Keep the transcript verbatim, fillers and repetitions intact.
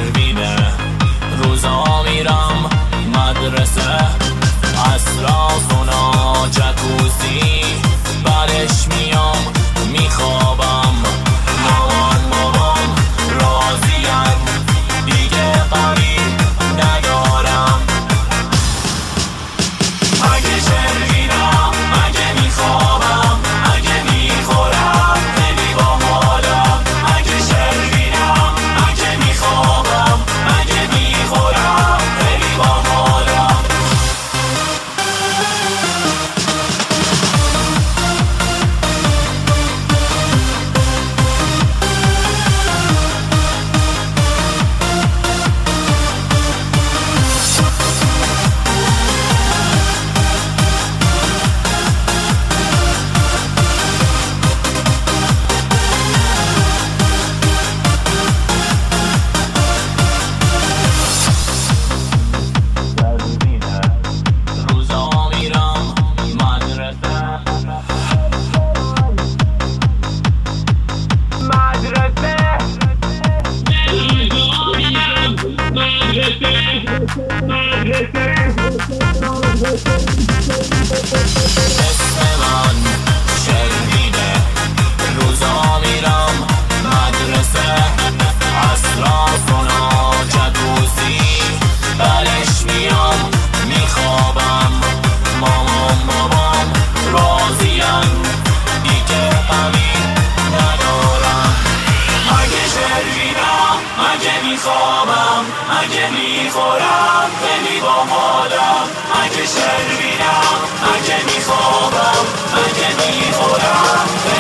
شروینه روزا میرم مدرسه، اطرافونا جکوزی برش میام میخوابم. مامان بابام راضیم دیگه غمی ندارم. اگه شروینم اگه میخوابم اگه میخورم خیلی باحالم. اگه شروینم اگه میخوابم اگه میخورم خیلی باحالم. اسم من شروینه روزا میرم مدرسه، اطرافونا جکوزی برش میام میخوابم. مامان بابام راضیم دیگه غمی ندارم. اگه شروینم اگه میخوابم اگه میخورم خیلی باحالم. اگه شروینم اگه میخوابم اگه میخورم